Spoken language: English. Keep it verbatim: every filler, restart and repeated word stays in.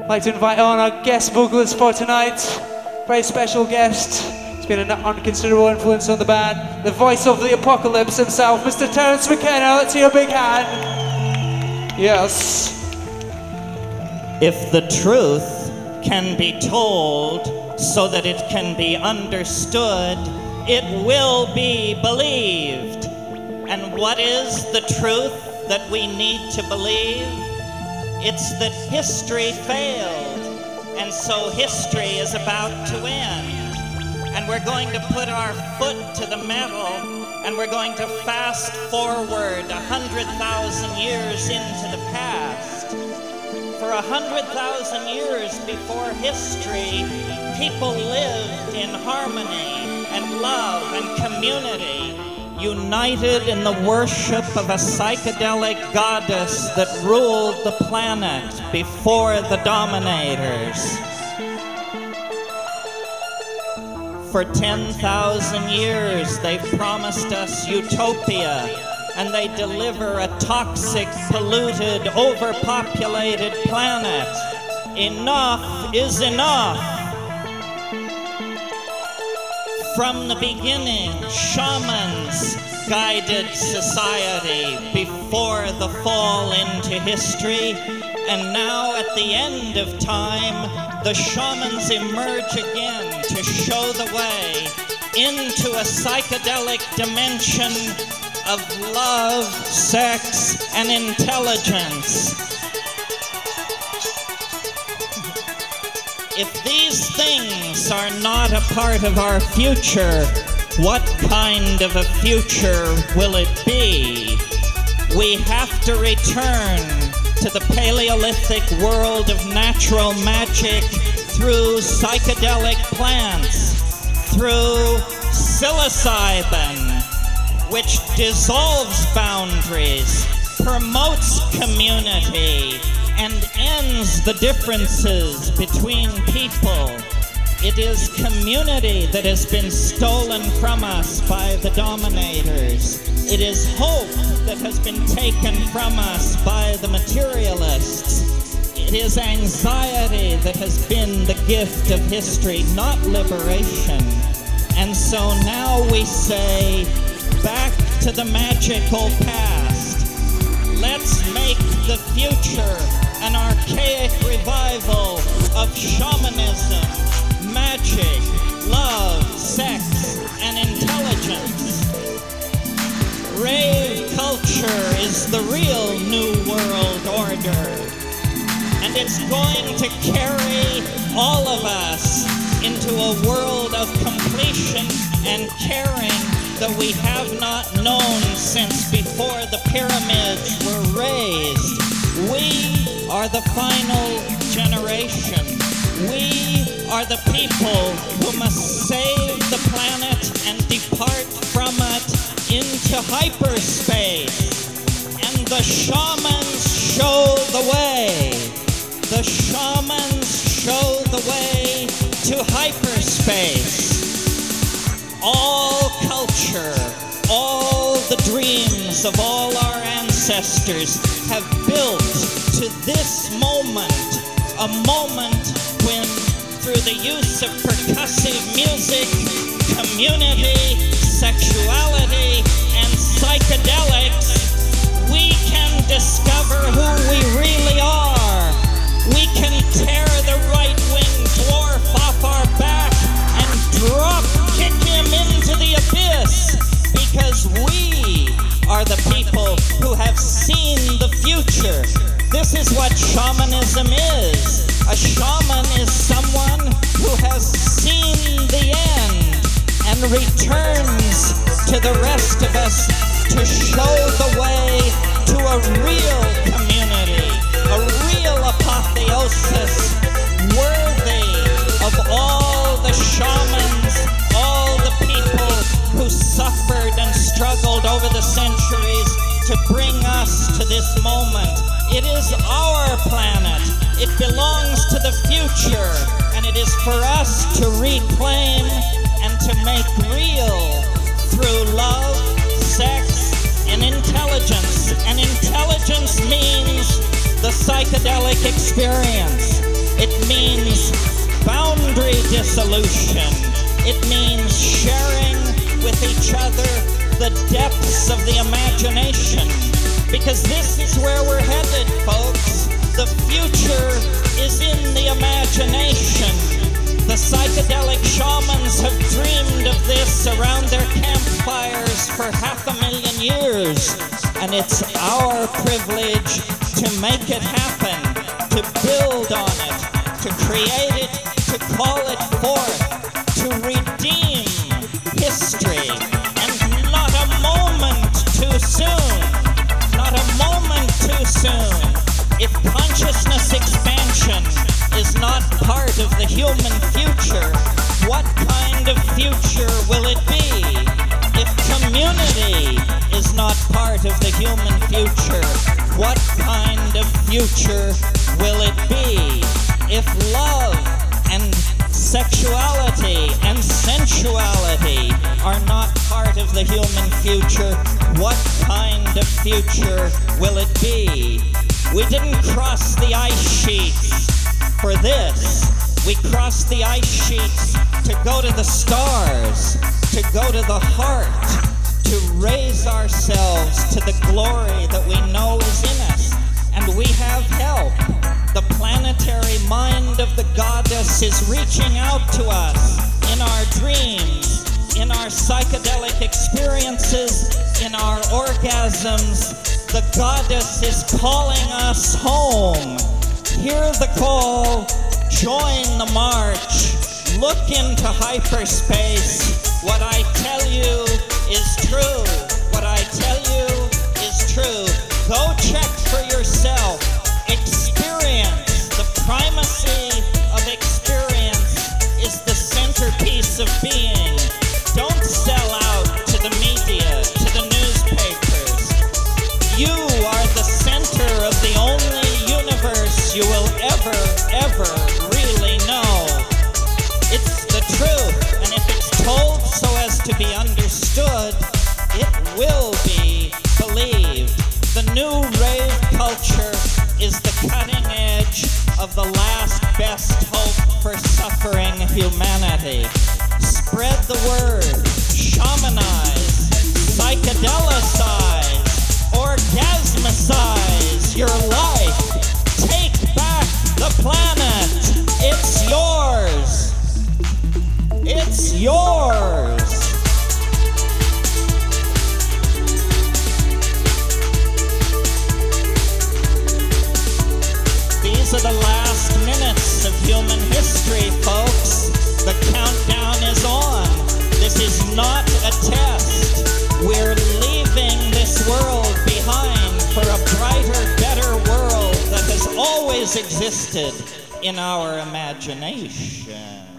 I'd like to invite on our guest vocalist for tonight. Very special guest. He's been an unconsiderable influence on the band. The voice of the apocalypse himself, Mister Terence McKenna. Let's hear a big hand. Yes. If the truth can be told so that it can be understood, it will be believed. And what is the truth that we need to believe? It's that history failed, and so history is about to end. And we're going to put our foot to the metal, and we're going to fast forward a hundred thousand years into the past. For a hundred thousand years before history, people lived in harmony and love and community, united in the worship of a psychedelic goddess that ruled the planet before the dominators. For ten thousand years, they've promised us utopia, and they deliver a toxic, polluted, overpopulated planet. Enough is enough. From the beginning, shamans guided society before the fall into history, and now at the end of time, the shamans emerge again to show the way into a psychedelic dimension of love, sex, and intelligence. If these things are not a part of our future, what kind of a future will it be? We have to return to the Paleolithic world of natural magic through psychedelic plants, through psilocybin, which dissolves boundaries, promotes community, and ends the differences between people. It is community that has been stolen from us by the dominators. It is hope that has been taken from us by the materialists. It is anxiety that has been the gift of history, not liberation. And so now we say, back to the magical past. Let's make the future an archaic revival of shamanism, magic, love, sex, and intelligence. Rave culture is the real new world order, and it's going to carry all of us into a world of completion and caring that we have not known since before the pyramids were raised. We are the final generation. We are the people who must save the planet and depart from it into hyperspace. And the shamans show the way. The shamans show the way to hyperspace. All culture, all the dreams of all our ancestors have built to this moment, a moment when, through the use of percussive music, community, sexuality, and psychedelics, we can discover who we really are. We can tear the right-wing dwarf off our back and drop kick him into the abyss, because we are the people who have seen the future. This is what shamanism is. A shaman is someone who has seen the end and returns to the rest of us to show the way to a real community, a real apotheosis worthy of all the shamans, all the people who suffered and struggled over the centuries to bring us to this moment. It is our planet. It belongs to the future, and it is for us to reclaim and to make real through love, sex, and intelligence. And intelligence means the psychedelic experience. It means boundary dissolution. It means sharing with each other the depths of the imagination. Because this is where we're headed, folks. The future is in the imagination. The psychedelic shamans have dreamed of this around their campfires for half a million years. And it's our privilege to make it happen, to build on it, to create it, to call it forth, to redeem history. And not a moment too soon, not a moment too soon. If consciousness expansion is not part of the human future, what kind of future will it be? If community is not part of the human future, what kind of future will it be? If love and sexuality and sensuality are not part of the human future, what kind of future will it be? We didn't cross the ice sheets for this. We crossed the ice sheets to go to the stars, to go to the heart, to raise ourselves to the glory that we know is in us. And we have help. The planetary mind of the goddess is reaching out to us in our dreams, in our psychedelic experiences, in our orgasms. The goddess is calling us home. Hear the call, join the march, look into hyperspace. What I tell you is true. What I tell you is true. Go check for yourself. Experience. The primacy of experience is the centerpiece of being. Don't sell out to the media, to the newspapers. You are the center of the only universe you will ever, ever really know. It's the truth, and if it's told so as to be understood, it will be believed. The new rave culture is the cutting edge of the last best hope for suffering humanity. Spread the word, shamanize, psychedelicize, orgasmicize your life. Take back the planet. It's yours. It's yours. These are the last minutes of human history, folks. The countdown is on. This is not a test. We're leaving this world behind for a brighter, better world that has always existed in our imagination.